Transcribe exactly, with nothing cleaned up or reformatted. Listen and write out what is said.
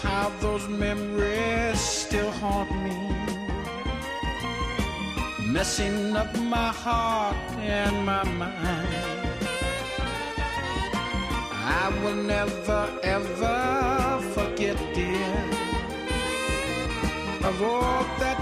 how those memories still haunt me, messing up my heart and my mind. I will never, ever forget, dear, of all that